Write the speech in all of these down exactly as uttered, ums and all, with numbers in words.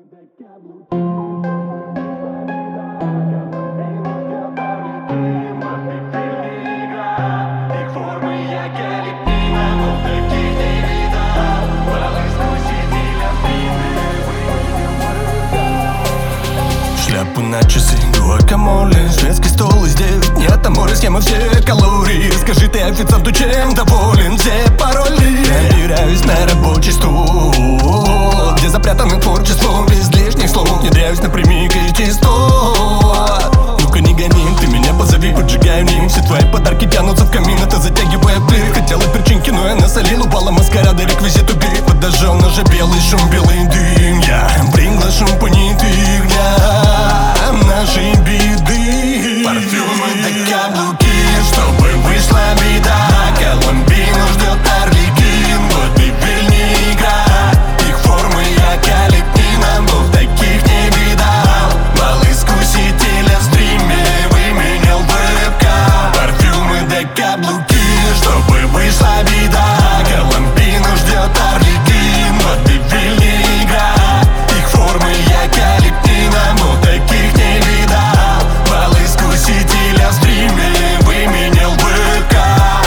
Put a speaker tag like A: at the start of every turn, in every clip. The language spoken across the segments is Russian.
A: Шляпу на часы, гуакамоле, шведский стол из девять. Нет, там море, схема, все калории. Скажи ты официанту, чем доволен, все пароли. Набираюсь на рабочий стол, где запрятано творчество без лишних слов. Внедряюсь напрямик и чисто. Ну-ка не гони, ты меня позови, поджигаю ним. Все твои подарки тянутся в камин, это затягивает дым. Хотела перчинки, но я насолил, упала маскарада, реквизит убей. Подожжен уже белый шум, белый дым. Я приглашу понятых для нашей беды. Парфюмы да каблуки, чтобы вышла беда. Колумбину ждет Арлекин, вот и не игра. Их формы я калипина, но таких не видал. Бал искусителя в стриме выменял вебка. Парфюмы да каблуки, чтобы вышла беда. Колумбину ждет Арлекин, вот и не игра. Их формы я калипина, но таких не видал. Бал искусителя в стриме выменял вебка.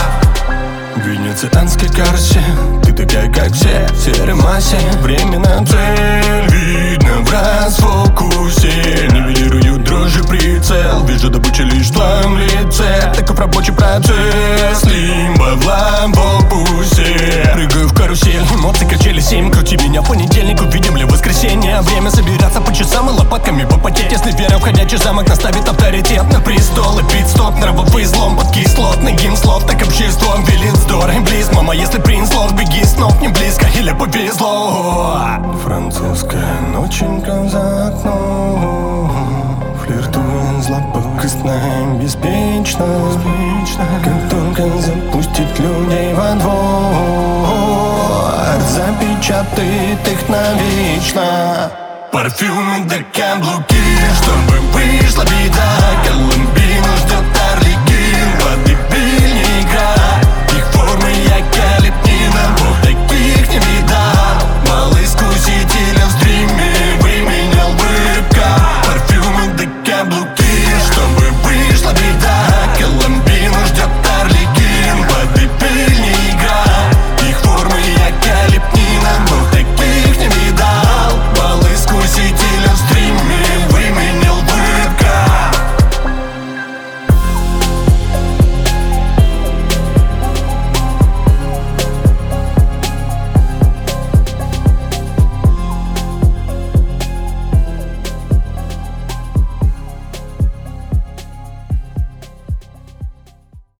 A: Венецианский карусель, ты такая как все, в серой массе. Время на цель, видно в расфокусе. Нивелирую дрожжи прицел, вижу добычу лишь в твоем лице. Таков рабочий процесс, лимба в ламбопусе. Прыгаю в карусель, эмоции качели семь. Крути меня в понедельник, увидим ли воскресенье. Время собираться по часам и лопатками попотеть. Если вера в ходячий замок наставит авторитет на престол. И пит-стоп, нравовый злом под кислотный гимн слов. Так обществом велит вздор и близ. Мама, если принц лов, беги, снов не близко или повезло. Французская ноченька за окном, флиртует злопокостная, беспечно. Как только запустить людей во двор, запечатает их навечно. Парфюмы да каблуки, чтобы вышла беда. Колумбину ждет Арлекин.